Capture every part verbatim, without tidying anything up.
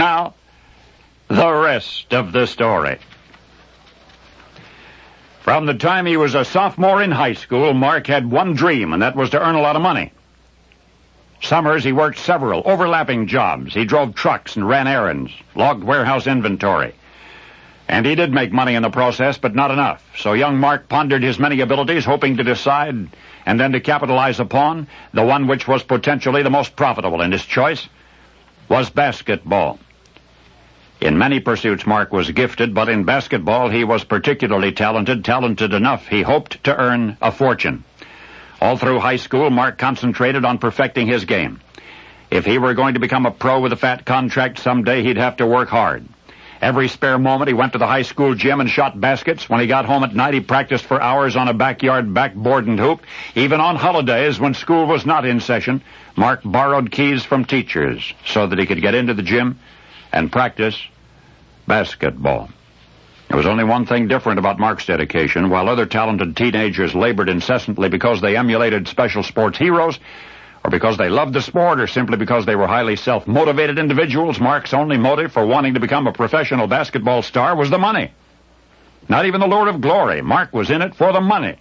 now, the rest of the story. From the time he was a sophomore in high school, Mark had one dream, and that was to earn a lot of money. Summers, he worked several overlapping jobs. He drove trucks and ran errands, logged warehouse inventory. And he did make money in the process, but not enough. So young Mark pondered his many abilities, hoping to decide and then to capitalize upon the one which was potentially the most profitable, and his choice was basketball. In many pursuits, Mark was gifted, but in basketball he was particularly talented, talented enough, he hoped, to earn a fortune. All through high school, Mark concentrated on perfecting his game. If he were going to become a pro with a fat contract someday, he'd have to work hard. Every spare moment, he went to the high school gym and shot baskets. When he got home at night, he practiced for hours on a backyard backboard and hoop. Even on holidays, when school was not in session, Mark borrowed keys from teachers so that he could get into the gym and practice basketball. There was only one thing different about Mark's dedication. While other talented teenagers labored incessantly because they emulated special sports heroes, or because they loved the sport, or simply because they were highly self-motivated individuals, Mark's only motive for wanting to become a professional basketball star was the money. Not even the lure of glory. Mark was in it for the money.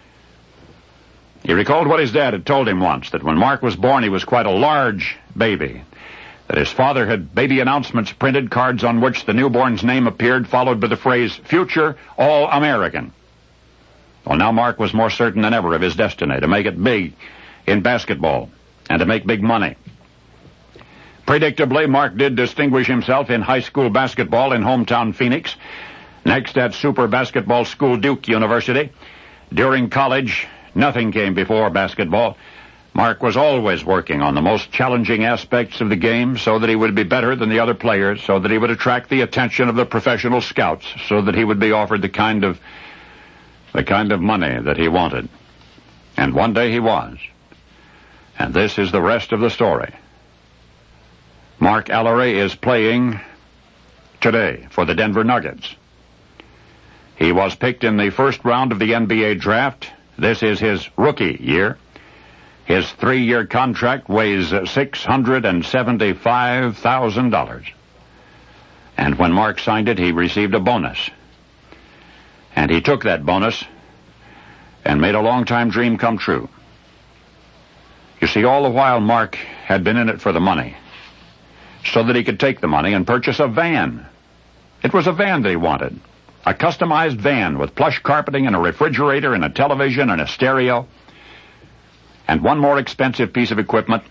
He recalled what his dad had told him once, that when Mark was born, he was quite a large baby, that his father had baby announcements printed, cards on which the newborn's name appeared, followed by the phrase, "Future All-American." Well, now Mark was more certain than ever of his destiny, to make it big in basketball and to make big money. Predictably, Mark did distinguish himself in high school basketball in hometown Phoenix, next at Super Basketball School Duke University. During college, nothing came before basketball. Mark was always working on the most challenging aspects of the game so that he would be better than the other players, so that he would attract the attention of the professional scouts, so that he would be offered the kind of the kind of money that he wanted. And one day he was. And this is the rest of the story. Mark Alarie is playing today for the Denver Nuggets. He was picked in the first round of the N B A draft. This is his rookie year. His three-year contract weighs six hundred seventy-five thousand dollars. And when Mark signed it, he received a bonus. And he took that bonus and made a long-time dream come true. You see, all the while Mark had been in it for the money, so that he could take the money and purchase a van. It was a van that he wanted, a customized van with plush carpeting and a refrigerator and a television and a stereo, and one more expensive piece of equipment,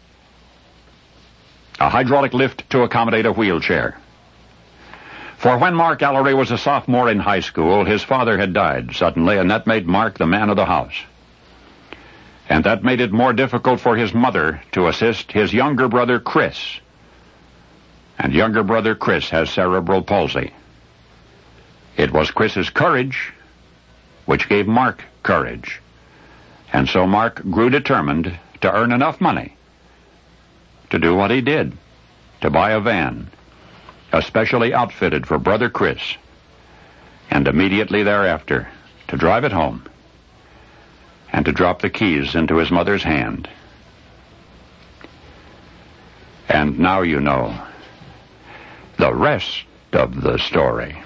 a hydraulic lift to accommodate a wheelchair. For when Mark Alarie was a sophomore in high school, his father had died suddenly, and that made Mark the man of the house. And that made it more difficult for his mother to assist his younger brother, Chris. And younger brother Chris has cerebral palsy. It was Chris's courage which gave Mark courage. And so Mark grew determined to earn enough money to do what he did, to buy a van, especially outfitted for brother Chris, and immediately thereafter to drive it home and to drop the keys into his mother's hand. And now you know the rest of the story.